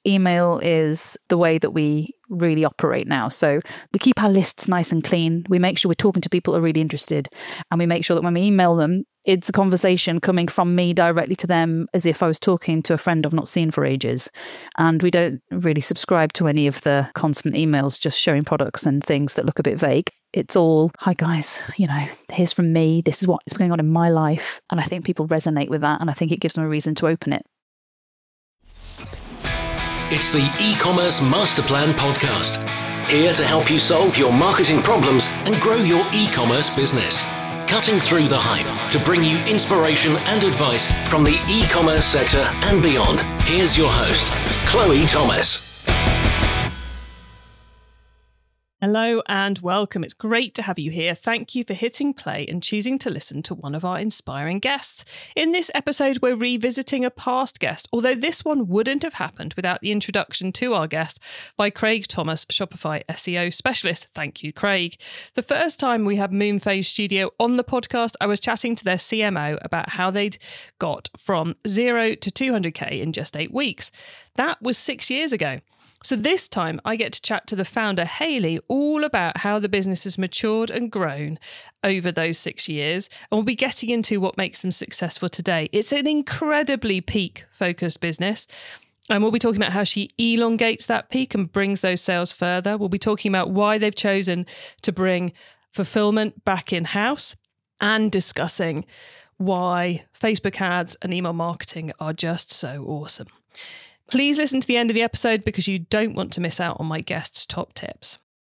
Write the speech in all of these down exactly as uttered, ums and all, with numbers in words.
email is the way that we really operate now. So we keep our lists nice and clean. We make sure we're talking to people who are really interested. And we make sure that when we email them, it's a conversation coming from me directly to them as if I was talking to a friend I've not seen for ages. And we don't really subscribe to any of the constant emails just showing products and things that look a bit vague. It's all, hi guys, you know, here's from me. This is what's going on in my life. And I think people resonate with that. And I think it gives them a reason to open it. It's the E-commerce Master Plan podcast, here to help you solve your marketing problems and grow your e-commerce business. Cutting through the hype to bring you inspiration and advice from the e-commerce sector and beyond. Here's your host, Chloe Thomas. Hello and welcome. It's great to have you here. Thank you for hitting play and choosing to listen to one of our inspiring guests. In this episode, we're revisiting a past guest, although this one wouldn't have happened without the introduction to our guest by Craig Thomas, Shopify S E O specialist. Thank you, Craig. The first time we had Moonphase Studio on the podcast, I was chatting to their C M O about how they'd got from zero to two hundred K in just eight weeks. That was six years ago. So this time I get to chat to the founder, Hayley, all about how the business has matured and grown over those six years. And we'll be getting into what makes them successful today. It's an incredibly peak-focused business. And we'll be talking about how she elongates that peak and brings those sales further. We'll be talking about why they've chosen to bring fulfillment back in-house and discussing why Facebook ads and email marketing are just so awesome. Please listen to the end of the episode because you don't want to miss out on my guest's top tips.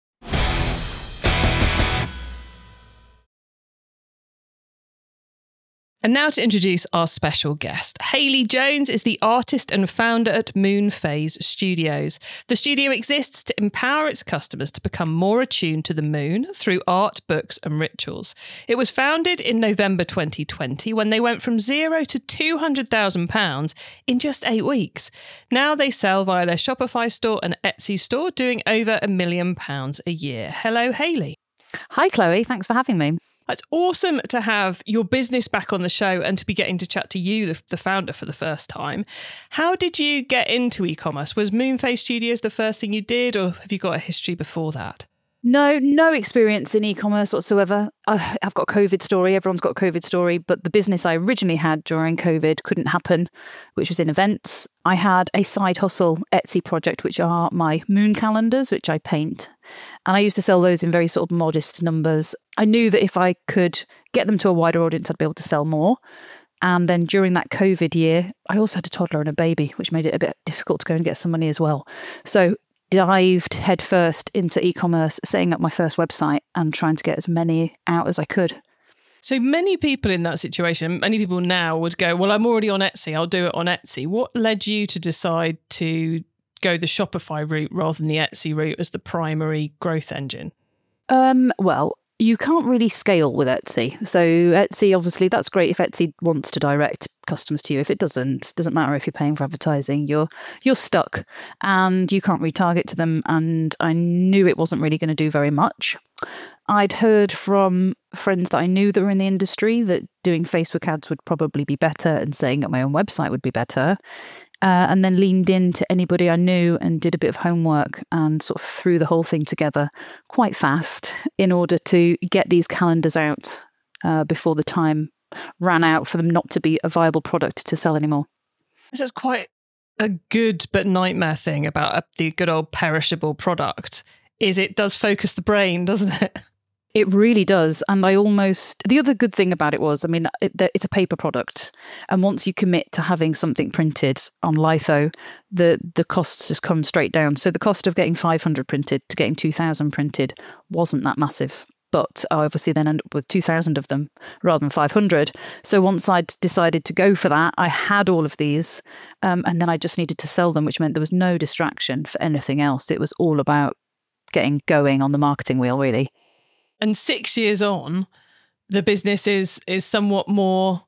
And now to introduce our special guest. Hayley Jones is the artist and founder at Moonphase Studios. The studio exists to empower its customers to become more attuned to the moon through art, books and rituals. It was founded in November twenty twenty when they went from zero to two hundred thousand pounds in just eight weeks. Now they sell via their Shopify store and Etsy store, doing over a million pounds a year. Hello, Hayley. Hi, Chloe. Thanks for having me. It's awesome to have your business back on the show and to be getting to chat to you, the, the founder, for the first time. How did you get into e-commerce? Was Moonphase Studios the first thing you did, or have you got a history before that? No, no experience in e-commerce whatsoever. I've got a COVID story. Everyone's got a COVID story. But the business I originally had during COVID couldn't happen, which was in events. I had a side hustle Etsy project, which are my moon calendars, which I paint. And I used to sell those in very sort of modest numbers. I knew that if I could get them to a wider audience, I'd be able to sell more. And then during that COVID year, I also had a toddler and a baby, which made it a bit difficult to go and get some money as well. So dived headfirst into e-commerce, setting up my first website and trying to get as many out as I could. So many people in that situation, many people now would go, well, I'm already on Etsy, I'll do it on Etsy. What led you to decide to go the Shopify route rather than the Etsy route as the primary growth engine? Um, well, you can't really scale with Etsy. So Etsy, obviously, that's great if Etsy wants to direct customers to you. If it doesn't, doesn't matter if you're paying for advertising, you're you're stuck and you can't retarget to them. And I knew it wasn't really going to do very much. I'd heard from friends that I knew that were in the industry that doing Facebook ads would probably be better and setting up my own website would be better. Uh, and then leaned into anybody I knew and did a bit of homework and sort of threw the whole thing together quite fast in order to get these calendars out uh, before the time ran out for them not to be a viable product to sell anymore. This is quite a good but nightmare thing about a, the good old perishable product, is it does focus the brain, doesn't it? It really does. And I almost, the other good thing about it was, I mean, it, it's a paper product. And once you commit to having something printed on litho, the, the costs just come straight down. So the cost of getting five hundred printed to getting two thousand printed wasn't that massive. But I obviously then ended up with two thousand of them rather than five hundred. So once I'd decided to go for that, I had all of these um, and then I just needed to sell them, which meant there was no distraction for anything else. It was all about getting going on the marketing wheel, really. And six years on, the business is is somewhat more,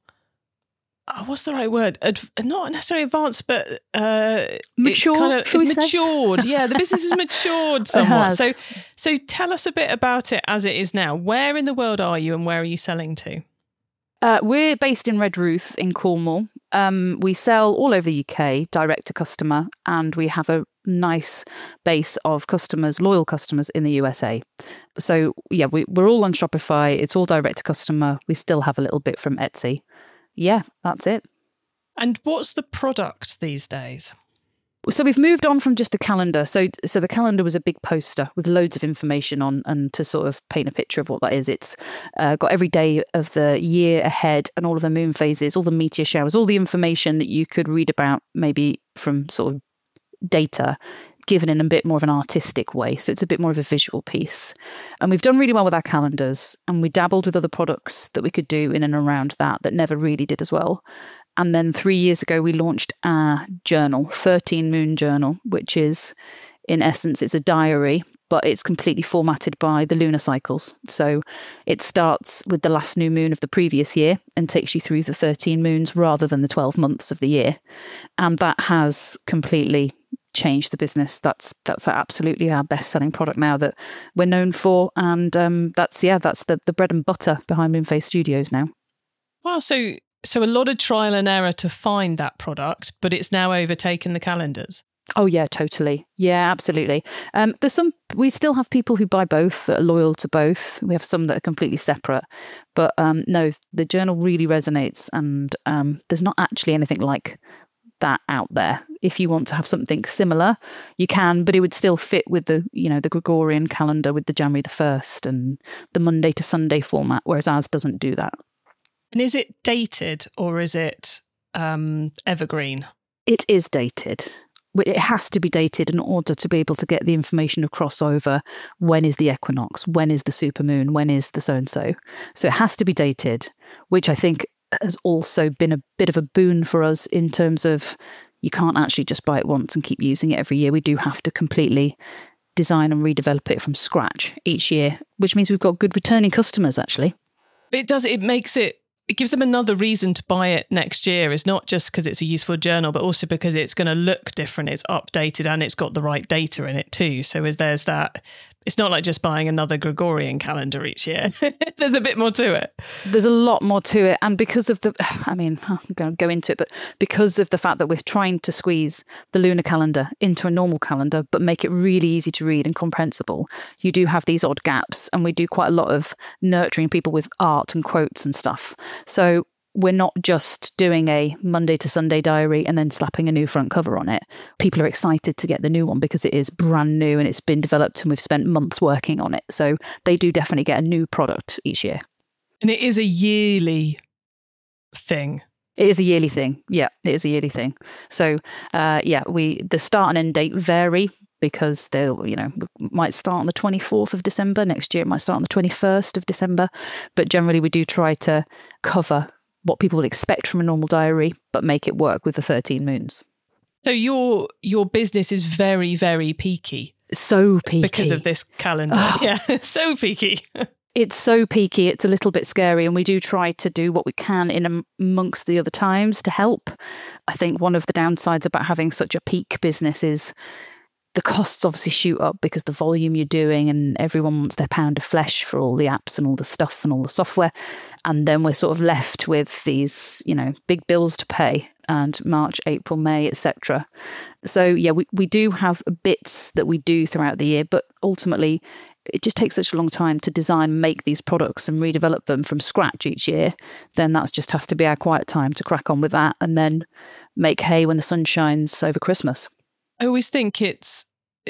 oh, what's the right word? Ad, not necessarily advanced, but uh, mature. It's kind of it's matured. Yeah, the business has matured somewhat. So, so tell us a bit about it as it is now. Where in the world are you, and where are you selling to? Uh, we're based in Redruth in Cornwall. Um, we sell all over the U K, direct to customer, and we have a nice base of customers, loyal customers in the U S A. So yeah, we, we're all on Shopify. It's all direct to customer. We still have a little bit from Etsy. Yeah, that's it. And what's the product these days? So we've moved on from just the calendar. So so the calendar was a big poster with loads of information on, and to sort of paint a picture of what that is, it's uh, got every day of the year ahead and all of the moon phases, all the meteor showers, all the information that you could read about maybe from sort of data, given in a bit more of an artistic way. So it's a bit more of a visual piece. And we've done really well with our calendars, and we dabbled with other products that we could do in and around that that never really did as well. And then three years ago, we launched our journal, thirteen Moon Journal, which is, in essence, it's a diary, but it's completely formatted by the lunar cycles. So it starts with the last new moon of the previous year and takes you through the thirteen moons rather than the twelve months of the year. And that has completely changed the business. That's that's absolutely our best-selling product now that we're known for. And um, that's, yeah, that's the, the bread and butter behind Moonface Studios now. Wow, so... So a lot of trial and error to find that product, but it's now overtaken the calendars. Oh, yeah, totally. Yeah, absolutely. Um, there's some, we still have people who buy both, that are loyal to both. We have some that are completely separate. But um, no, the journal really resonates, and um, there's not actually anything like that out there. If you want to have something similar, you can, but it would still fit with the, you know, the Gregorian calendar with the January the first and the Monday to Sunday format, whereas ours doesn't do that. And is it dated or is it um, evergreen? It is dated. It has to be dated in order to be able to get the information across over when is the equinox, when is the supermoon, when is the so-and-so. So it has to be dated, which I think has also been a bit of a boon for us in terms of you can't actually just buy it once and keep using it every year. We do have to completely design and redevelop it from scratch each year, which means we've got good returning customers, actually. It does. It makes it, it gives them another reason to buy it next year. It's not just because it's a useful journal, but also because it's going to look different. It's updated and it's got the right data in it too. So as there's that, it's not like just buying another Gregorian calendar each year. There's a bit more to it. There's a lot more to it. And because of the, I mean, I'm going to go into it, but because of the fact that we're trying to squeeze the lunar calendar into a normal calendar, but make it really easy to read and comprehensible, you do have these odd gaps. And we do quite a lot of nurturing people with art and quotes and stuff. So we're not just doing a Monday to Sunday diary and then slapping a new front cover on it. People are excited to get the new one because it is brand new and it's been developed and we've spent months working on it. So they do definitely get a new product each year. And it is a yearly thing. It is a yearly thing. Yeah, it is a yearly thing. So uh, yeah, we the start and end date vary because they'll, you know, might start on the twenty-fourth of December. Next year it might start on the twenty-first of December. But generally we do try to cover what people would expect from a normal diary, but make it work with the thirteen moons. So your your business is very, very peaky. So peaky. Because of this calendar. Oh. Yeah, so peaky. It's so peaky, it's a little bit scary, and we do try to do what we can in amongst the other times to help. I think one of the downsides about having such a peak business is the costs obviously shoot up because the volume you're doing and everyone wants their pound of flesh for all the apps and all the stuff and all the software. And then we're sort of left with these, you know, big bills to pay and March, April, May, et cetera. So yeah, we, we do have bits that we do throughout the year, but ultimately it just takes such a long time to design, make these products and redevelop them from scratch each year. Then that just has to be our quiet time to crack on with that and then make hay when the sun shines over Christmas. I always think it's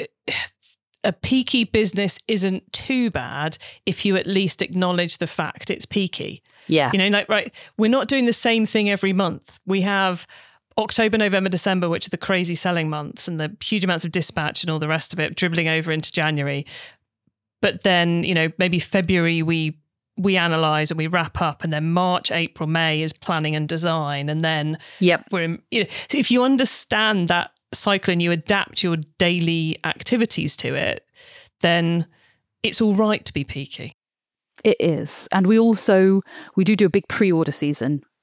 a peaky business isn't too bad if you at least acknowledge the fact it's peaky. Yeah. You know, like, right, we're not doing the same thing every month. We have October, November, December, which are the crazy selling months and the huge amounts of dispatch and all the rest of it dribbling over into January. But then, you know, maybe February we we analyse and we wrap up, and then March, April, May is planning and design. And then yep. we're in, you know, so if you understand that cycle and you adapt your daily activities to it, then it's all right to be peaky. It is. And we also, we do do a big pre-order season.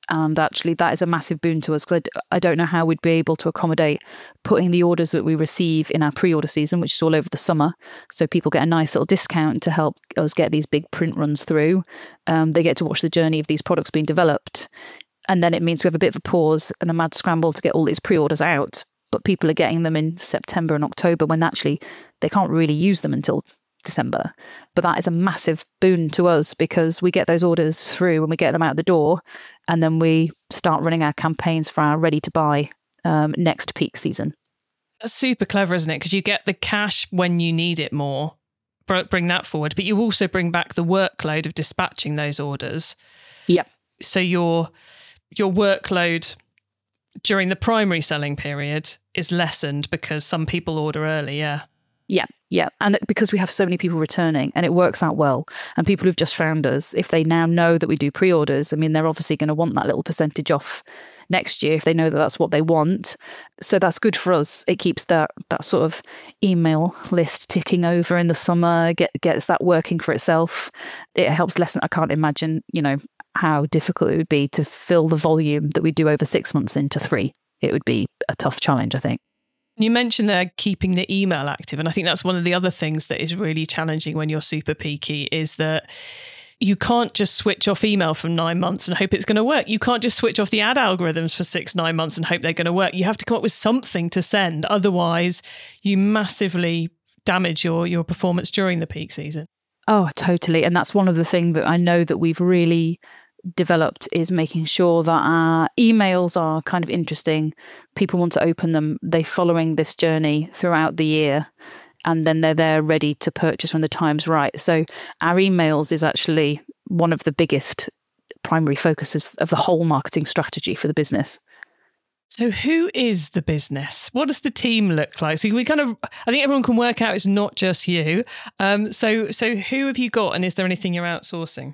And actually, that is a massive boon to us because I, d- I don't know how we'd be able to accommodate putting the orders that we receive in our pre-order season, which is all over the summer. So people get a nice little discount to help us get these big print runs through. Um, they get to watch the journey of these products being developed. And then it means we have a bit of a pause and a mad scramble to get all these pre-orders out. But people are getting them in September and October when actually they can't really use them until December. But that is a massive boon to us because we get those orders through and we get them out the door, and then we start running our campaigns for our ready to buy um, next peak season. That's super clever, isn't it? Because you get the cash when you need it more, bring that forward, but you also bring back the workload of dispatching those orders. Yep. So your your workload during the primary selling period is lessened because some people order early, yeah. Yeah, yeah. And because we have so many people returning and it works out well, and people who've just found us, if they now know that we do pre-orders, I mean, they're obviously going to want that little percentage off next year if they know that that's what they want. So that's good for us. It keeps that that sort of email list ticking over in the summer, get, gets that working for itself. It helps lessen. I can't imagine, you know, how difficult it would be to fill the volume that we do over six months into three. It would be a tough challenge, I think. You mentioned there keeping the email active. And I think that's one of the other things that is really challenging when you're super peaky is that you can't just switch off email for nine months and hope it's going to work. You can't just switch off the ad algorithms for six, nine months and hope they're going to work. You have to come up with something to send. Otherwise, you massively damage your, your performance during the peak season. Oh, totally. And that's one of the things that I know that we've really developed is making sure that our emails are kind of interesting. People want to open them. They're following this journey throughout the year, and then they're there ready to purchase when the time's right. So our emails is actually one of the biggest primary focuses of the whole marketing strategy for the business. So who is the business? What does the team look like? So we kind of, I think everyone can work out it's not just you. Um, so so who have you got, and is there anything you're outsourcing?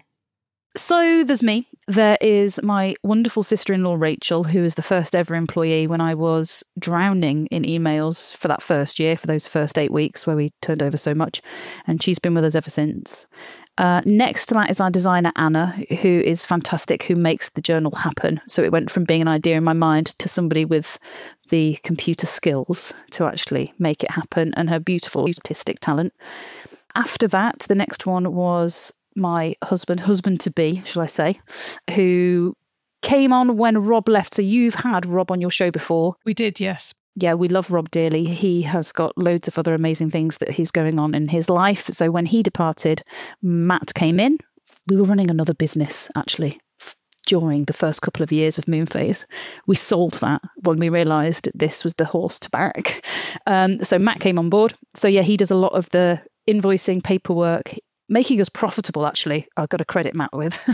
So there's me. There is my wonderful sister-in-law, Rachel, who was the first ever employee when I was drowning in emails for that first year, for those first eight weeks where we turned over so much. And she's been with us ever since. Uh, next to that is our designer, Anna, who is fantastic, who makes the journal happen. So it went from being an idea in my mind to somebody with the computer skills to actually make it happen, and her beautiful artistic talent. After that, the next one was my husband, husband to be, shall I say, who came on when Rob left. So you've had Rob on your show before. We did, yes. Yeah, we love Rob dearly. He has got loads of other amazing things that he's going on in his life. So when he departed, Matt came in. We were running another business, actually, during the first couple of years of Moonphase. We sold that when we realised this was the horse to back. Um, so Matt came on board. So yeah, he does a lot of the invoicing, paperwork, making us profitable, actually, I've got to credit Matt with.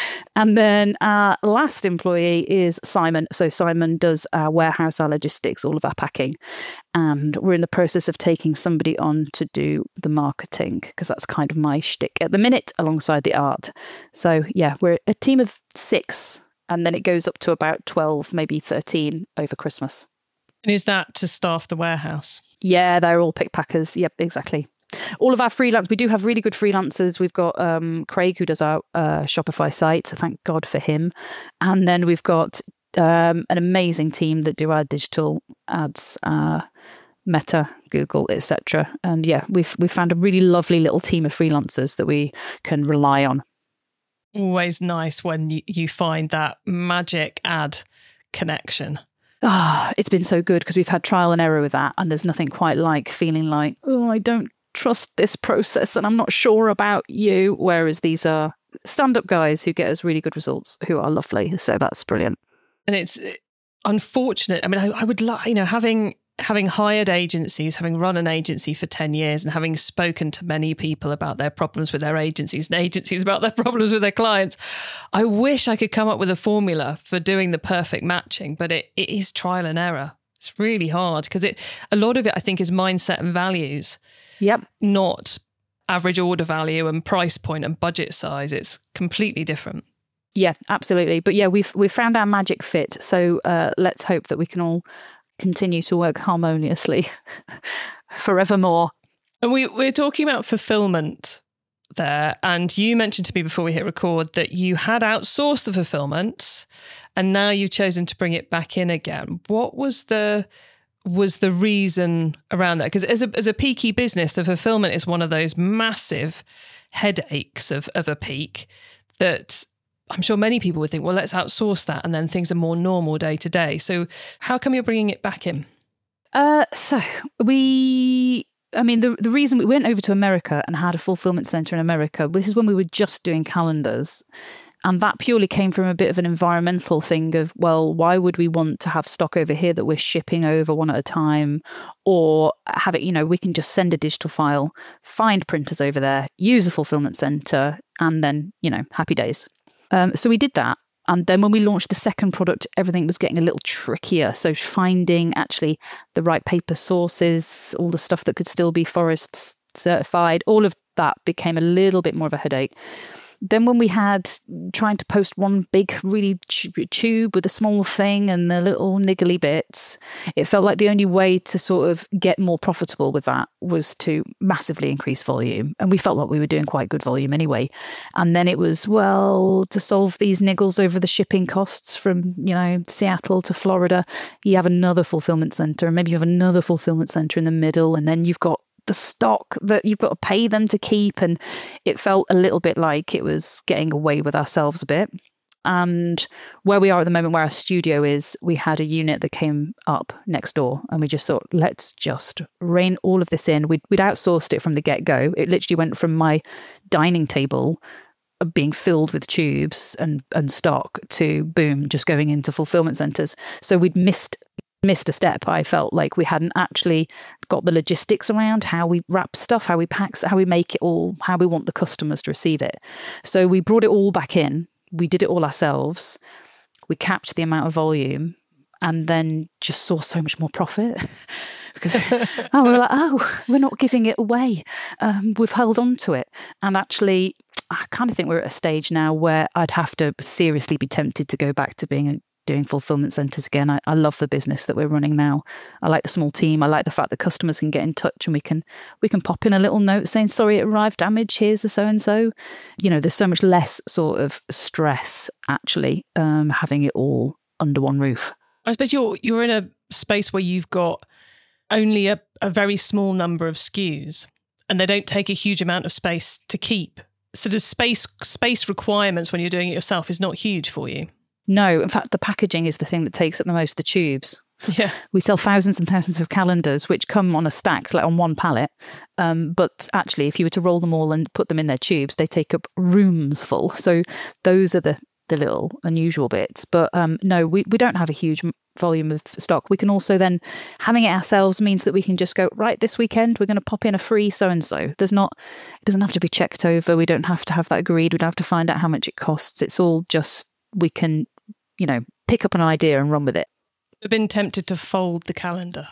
And then our last employee is Simon. So Simon does our warehouse, our logistics, all of our packing. And we're in the process of taking somebody on to do the marketing, because that's kind of my shtick at the minute, alongside the art. So yeah, we're a team of six, and then it goes up to about twelve, maybe thirteen over Christmas. And is that to staff the warehouse? Yeah, they're all pickpackers. Yep, exactly. All of our freelance, we do have really good freelancers. We've got um, Craig, who does our uh, Shopify site. So thank God for him. And then we've got um, an amazing team that do our digital ads, uh, Meta, Google, et cetera. And yeah, we've we've found a really lovely little team of freelancers that we can rely on. Always nice when you, you find that magic ad connection. Ah, oh, it's been so good because we've had trial and error with that, and there's nothing quite like feeling like, oh, I don't trust this process and I'm not sure about you. Whereas these are stand-up guys who get us really good results, who are lovely. So that's brilliant. And it's unfortunate. I mean, I, I would like, you know, having having hired agencies, having run an agency for ten years and having spoken to many people about their problems with their agencies and agencies about their problems with their clients, I wish I could come up with a formula for doing the perfect matching, but it, it is trial and error. It's really hard because it a lot of it, I think, is mindset and values. Yep. Not average order value and price point and budget size. It's completely different. Yeah, absolutely. But yeah, we've we've found our magic fit. So uh, let's hope that we can all continue to work harmoniously forevermore. And we, we're talking about fulfillment there. And you mentioned to me before we hit record that you had outsourced the fulfillment and now you've chosen to bring it back in again. What was the was the reason around that? Because as a, as a peaky business, the fulfillment is one of those massive headaches of, of a peak that I'm sure many people would think, well, let's outsource that and then things are more normal day to day. So how come you're bringing it back in? Uh, so we, I mean, the the reason we went over to America and had a fulfillment center in America, this is when we were just doing calendars. And that purely came from a bit of an environmental thing of, well, why would we want to have stock over here that we're shipping over one at a time, or have it, you know, we can just send a digital file, find printers over there, use a fulfillment center, and then, you know, happy days. Um, so we did that. And then when we launched the second product, everything was getting a little trickier. So finding actually the right paper sources, all the stuff that could still be forest certified, all of that became a little bit more of a headache. Then when we had trying to post one big, really ch- tube with a small thing and the little niggly bits, it felt like the only way to sort of get more profitable with that was to massively increase volume. And we felt like we were doing quite good volume anyway. And then it was, well, to solve these niggles over the shipping costs from, you know, Seattle to Florida, you have another fulfillment center, and maybe you have another fulfillment center in the middle, and then you've got the stock that you've got to pay them to keep. And it felt a little bit like it was getting away with ourselves a bit. And where we are at the moment, where our studio is, we had a unit that came up next door, and we just thought, let's just rein all of this in. We'd, we'd outsourced it from the get-go. It literally went from my dining table being filled with tubes and, and stock to, boom, just going into fulfillment centers. So we'd missed missed a step. I felt like we hadn't actually got the logistics around how we wrap stuff, how we pack, how we make it all, how we want the customers to receive it. So we brought it all back in. We did it all ourselves. We capped the amount of volume and then just saw so much more profit. Because oh, we were like, oh, we're not giving it away. Um, we've held on to it. And actually, I kind of think we're at a stage now where I'd have to seriously be tempted to go back to being a doing fulfillment centers again. I, I love the business that we're running now. I like the small team. I like the fact that customers can get in touch and we can we can pop in a little note saying, sorry, it arrived damaged, here's a so-and-so. You know, there's so much less sort of stress actually um, having it all under one roof. I suppose you're you're in a space where you've got only a, a very small number of S K Us and they don't take a huge amount of space to keep. So the space space requirements when you're doing it yourself is not huge for you. No, in fact, the packaging is the thing that takes up the most, the tubes. Yeah. We sell thousands and thousands of calendars, which come on a stack, like on one pallet. Um, but actually, if you were to roll them all and put them in their tubes, they take up rooms full. So those are the, the little unusual bits. But um, no, we, we don't have a huge volume of stock. We can also then, having it ourselves means that we can just go, right, this weekend, we're going to pop in a free so-and-so. There's not, it doesn't have to be checked over. We don't have to have that agreed. We don't have to find out how much it costs. It's all just, we can, you know, pick up an idea and run with it. You've been tempted to fold the calendar.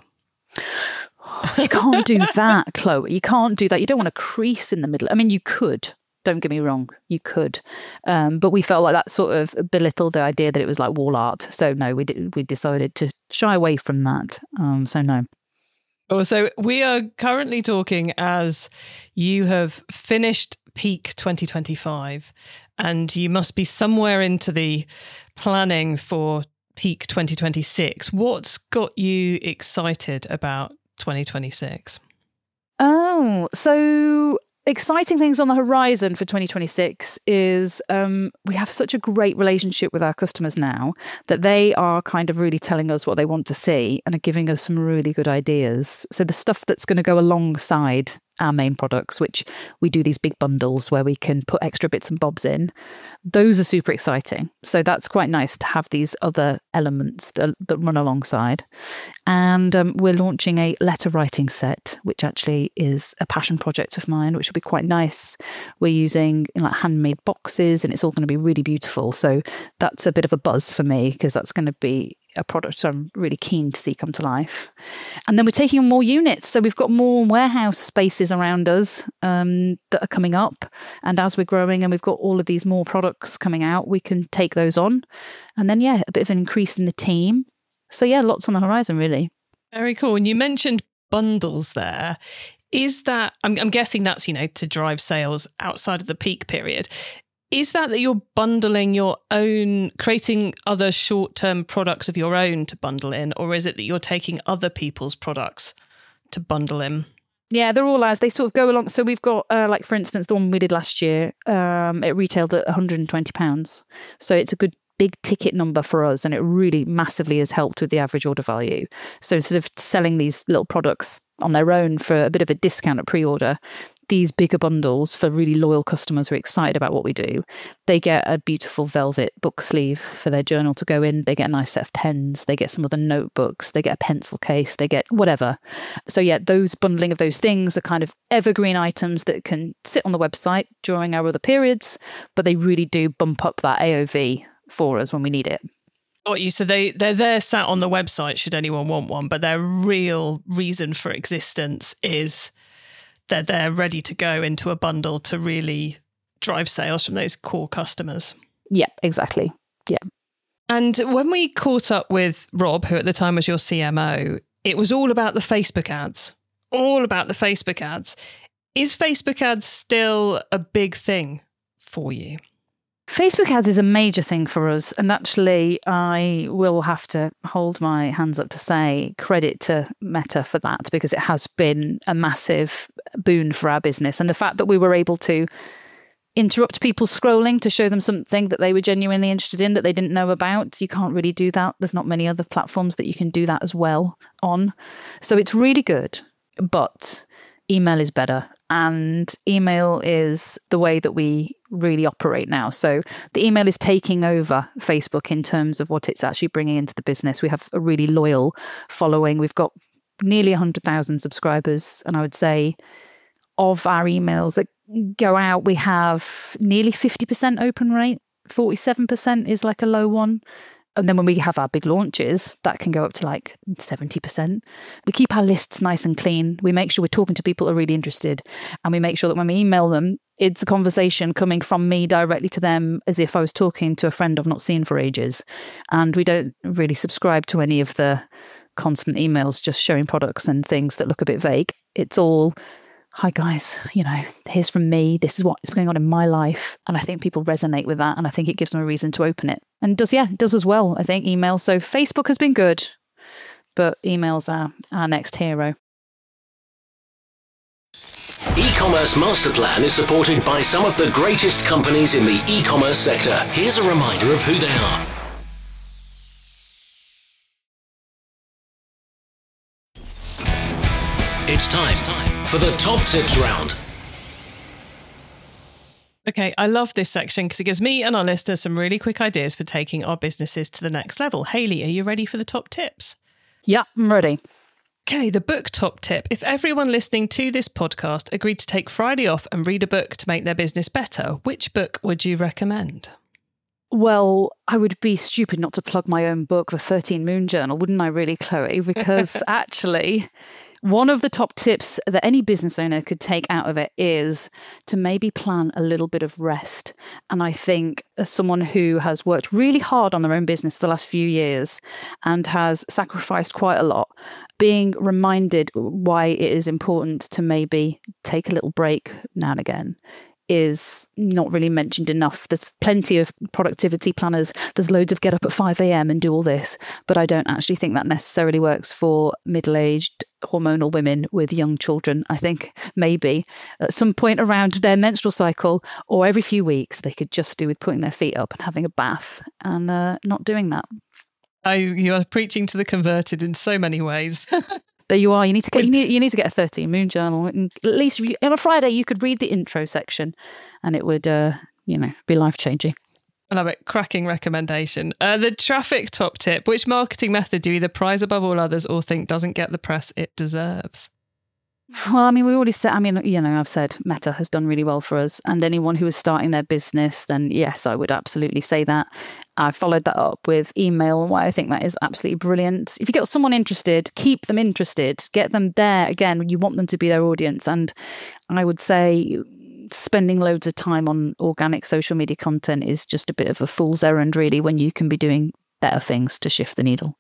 You can't do that, Chloe. You can't do that. You don't want a crease in the middle. I mean, you could. Don't get me wrong. You could. Um, but we felt like that sort of belittled the idea that it was like wall art. So no, we did, we decided to shy away from that. Um, so no. Oh, so we are currently talking as you have finished peak twenty twenty-five and you must be somewhere into the planning for peak twenty twenty-six. What's got you excited about twenty twenty-six? Oh, so exciting things on the horizon for twenty twenty-six is um, we have such a great relationship with our customers now that they are kind of really telling us what they want to see and are giving us some really good ideas. So the stuff that's going to go alongside our main products, which we do these big bundles where we can put extra bits and bobs in, those are super exciting. So that's quite nice to have these other elements that, that run alongside. And um, we're launching a letter writing set, which actually is a passion project of mine, which will be quite nice. We're using like handmade boxes and it's all going to be really beautiful. So that's a bit of a buzz for me because that's going to be a product I'm really keen to see come to life. And then we're taking on more units. So we've got more warehouse spaces around us um, that are coming up. And as we're growing and we've got all of these more products coming out, we can take those on. And then, yeah, a bit of an increase in the team. So, yeah, lots on the horizon, really. Very cool. And you mentioned bundles there. Is that, I'm, I'm guessing that's, you know, to drive sales outside of the peak period. Is that that you're bundling your own, creating other short-term products of your own to bundle in, or is it that you're taking other people's products to bundle in? Yeah, they're all as they sort of go along. So we've got, uh, like, for instance, the one we did last year, um, it retailed at one hundred twenty pounds. So it's a good big ticket number for us, and it really massively has helped with the average order value. So instead of selling these little products on their own for a bit of a discount at pre-order, these bigger bundles for really loyal customers who are excited about what we do, they get a beautiful velvet book sleeve for their journal to go in. They get a nice set of pens. They get some other notebooks. They get a pencil case. They get whatever. So yeah, those bundling of those things are kind of evergreen items that can sit on the website during our other periods, but they really do bump up that A O V for us when we need it. Got you. So they, they're there sat on the website should anyone want one, but their real reason for existence is they're there ready to go into a bundle to really drive sales from those core customers. Yeah, exactly. Yeah. And when we caught up with Rob, who at the time was your C M O, it was all about the Facebook ads, all about the Facebook ads. Is Facebook ads still a big thing for you? Facebook ads is a major thing for us. And actually, I will have to hold my hands up to say credit to Meta for that, because it has been a massive boon for our business. And the fact that we were able to interrupt people scrolling to show them something that they were genuinely interested in that they didn't know about, you can't really do that. There's not many other platforms that you can do that as well on. So it's really good, but email is better. And email is the way that we really operate now. So the email is taking over Facebook in terms of what it's actually bringing into the business. We have a really loyal following. We've got nearly one hundred thousand subscribers. And I would say of our emails that go out, we have nearly fifty percent open rate. forty-seven percent is like a low one. And then when we have our big launches, that can go up to like seventy percent. We keep our lists nice and clean. We make sure we're talking to people who are really interested. And we make sure that when we email them, it's a conversation coming from me directly to them as if I was talking to a friend I've not seen for ages. And we don't really subscribe to any of the constant emails just showing products and things that look a bit vague. It's all, hi guys, you know, here's from me. This is what's going on in my life. And I think people resonate with that. And I think it gives them a reason to open it. And it does, yeah, it does as well, I think, email. So Facebook has been good, but email's our, our next hero. E-commerce Master Plan is supported by some of the greatest companies in the e-commerce sector. Here's a reminder of who they are. It's time for the top tips round. Okay, I love this section because it gives me and our listeners some really quick ideas for taking our businesses to the next level. Hayley, are you ready for the top tips? Yeah, I'm ready. Okay, the book top tip. If everyone listening to this podcast agreed to take Friday off and read a book to make their business better, which book would you recommend? Well, I would be stupid not to plug my own book, The thirteen Moon Journal, wouldn't I really, Chloe? Because actually, one of the top tips that any business owner could take out of it is to maybe plan a little bit of rest. And I think as someone who has worked really hard on their own business the last few years and has sacrificed quite a lot, being reminded why it is important to maybe take a little break now and again is not really mentioned enough. There's plenty of productivity planners. There's loads of get up at five a.m. and do all this. But I don't actually think that necessarily works for middle-aged hormonal women with young children. I think maybe at some point around their menstrual cycle or every few weeks, they could just do with putting their feet up and having a bath and uh, not doing that. Oh, you are preaching to the converted in so many ways. There you are. You need to get you need, you need to get a thirteen Moon Journal. And at least you, on a Friday, you could read the intro section, and it would, uh, you know, be life changing. I love it. Cracking recommendation. Uh, the traffic top tip. Which marketing method do you either prize above all others or think doesn't get the press it deserves? Well, I mean, we already said, I mean, you know, I've said Meta has done really well for us. And anyone who is starting their business, then yes, I would absolutely say that. I followed that up with email and why I think that is absolutely brilliant. If you get someone interested, keep them interested, get them there. Again, you want them to be their audience. And I would say spending loads of time on organic social media content is just a bit of a fool's errand, really, when you can be doing better things to shift the needle.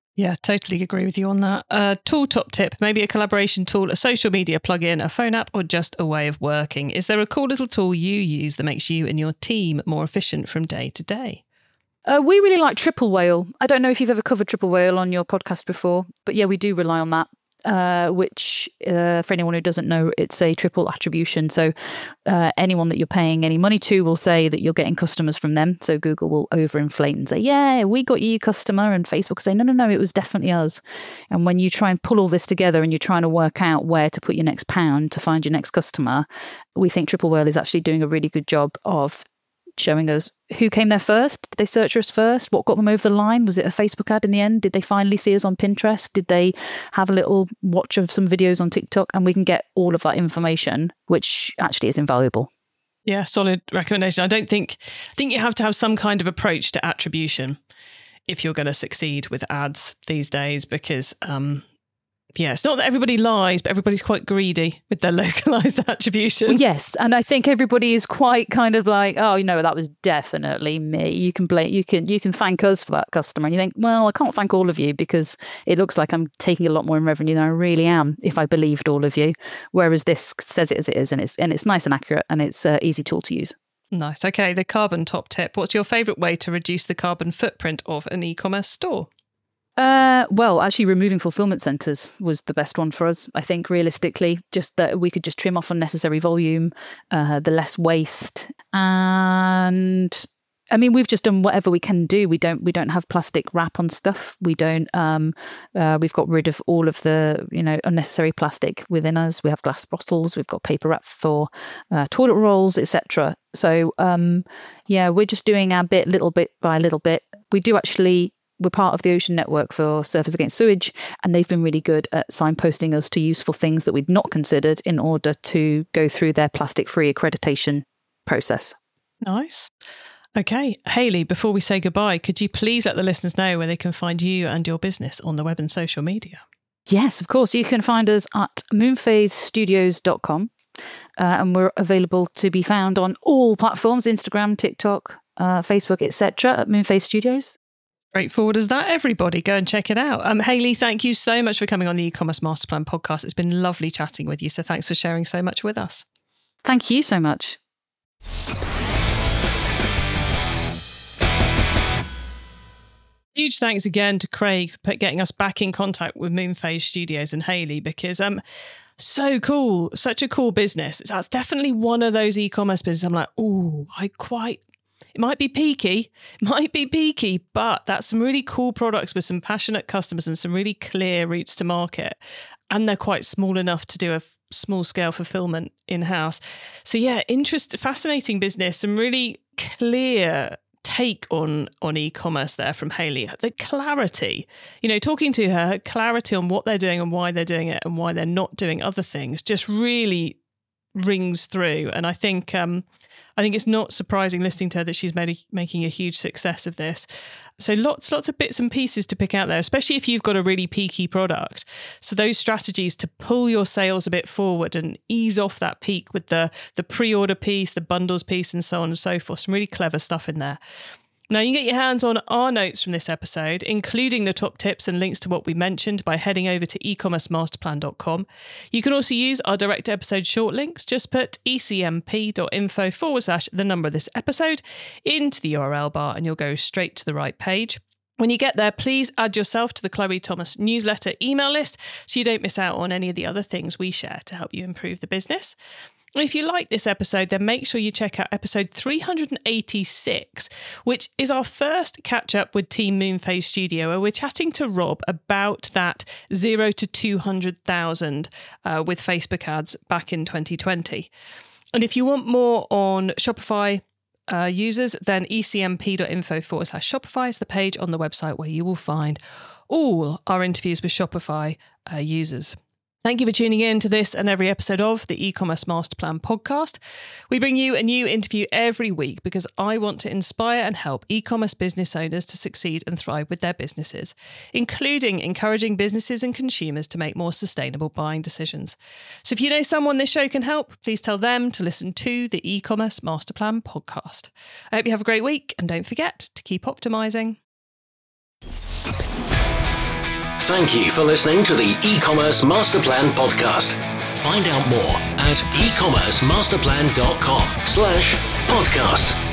Yeah, totally agree with you on that. Uh, tool top tip, maybe a collaboration tool, a social media plugin, a phone app, or just a way of working. Is there a cool little tool you use that makes you and your team more efficient from day to day? Uh, we really like Triple Whale. I don't know if you've ever covered Triple Whale on your podcast before, but yeah, we do rely on that, uh, which uh, for anyone who doesn't know, it's a triple attribution. So uh, anyone that you're paying any money to will say that you're getting customers from them. So Google will overinflate and say, yeah, we got you customer. And Facebook will say, no, no, no, it was definitely us. And when you try and pull all this together and you're trying to work out where to put your next pound to find your next customer, we think Triple Whale is actually doing a really good job of showing us who came there first. Did they search us first? What got them over the line? Was it a Facebook ad in the end? Did they finally see us on Pinterest? Did they have a little watch of some videos on TikTok? And we can get all of that information, which actually is invaluable. Yeah, solid recommendation. I don't think, I think you have to have some kind of approach to attribution if you're going to succeed with ads these days, because um, yeah, it's not that everybody lies, but everybody's quite greedy with their localized attribution. Well, yes, and I think everybody is quite kind of like, oh, you know, that was definitely me. You can blame, you can, you can thank us for that customer, and you think, well, I can't thank all of you because it looks like I'm taking a lot more in revenue than I really am if I believed all of you. Whereas this says it as it is, and it's and it's nice and accurate, and it's an easy tool to use. Nice. Okay, the carbon top tip. What's your favourite way to reduce the carbon footprint of an e-commerce store? Uh, well, actually, removing fulfillment centres was the best one for us. I think realistically, just that we could just trim off unnecessary volume, uh, the less waste, and I mean, we've just done whatever we can do. We don't we don't have plastic wrap on stuff. We don't. Um, uh, we've got rid of all of the you know unnecessary plastic within us. We have glass bottles. We've got paper wrap for uh, toilet rolls, et cetera. So um, yeah, we're just doing our bit, little bit by little bit. We do actually. We're part of the Ocean Network for Surfers Against Sewage, and they've been really good at signposting us to useful things that we'd not considered in order to go through their plastic-free accreditation process. Nice. Okay, Hayley, before we say goodbye, could you please let the listeners know where they can find you and your business on the web and social media? Yes, of course. You can find us at moonphase studios dot com, uh, and we're available to be found on all platforms, Instagram, TikTok, uh, Facebook, et cetera, at Moonphase Studios. Straightforward as that, everybody. Go and check it out. Um, Hayley, thank you so much for coming on the E-Commerce Masterplan podcast. It's been lovely chatting with you. So thanks for sharing so much with us. Thank you so much. Huge thanks again to Craig for getting us back in contact with Moonphase Studios and Hayley, because um, so cool, such a cool business. That's definitely one of those e-commerce businesses I'm like, oh, I quite... It might be peaky, it might be peaky, but that's some really cool products with some passionate customers and some really clear routes to market. And they're quite small enough to do a f- small scale fulfillment in-house. So yeah, interest, fascinating business, some really clear take on, on e-commerce there from Hayley. The clarity, you know, talking to her, her clarity on what they're doing and why they're doing it and why they're not doing other things just really rings through. And I think um, I think it's not surprising listening to her that she's made a, making a huge success of this. So lots, lots of bits and pieces to pick out there, especially if you've got a really peaky product. So those strategies to pull your sales a bit forward and ease off that peak with the, the pre-order piece, the bundles piece, and so on and so forth. Some really clever stuff in there. Now, you can get your hands on our notes from this episode, including the top tips and links to what we mentioned, by heading over to e commerce masterplan dot com. You can also use our direct episode short links. Just put ecmp.info forward slash the number of this episode into the U R L bar and you'll go straight to the right page. When you get there, please add yourself to the Chloe Thomas newsletter email list so you don't miss out on any of the other things we share to help you improve the business. If you like this episode, then make sure you check out episode three hundred eighty-six, which is our first catch up with Team Moonphase Studio, where we're chatting to Rob about that zero to two hundred thousand uh, with Facebook ads back in twenty twenty. And if you want more on Shopify uh, users, then ecmp.info forward slash Shopify is the page on the website where you will find all our interviews with Shopify uh, users. Thank you for tuning in to this and every episode of the E-Commerce Masterplan podcast. We bring you a new interview every week because I want to inspire and help e-commerce business owners to succeed and thrive with their businesses, including encouraging businesses and consumers to make more sustainable buying decisions. So if you know someone this show can help, please tell them to listen to the E-Commerce Masterplan podcast. I hope you have a great week, and don't forget to keep optimizing. Thank you for listening to the E-commerce Masterplan podcast. Find out more at e commerce masterplan dot com slash podcast.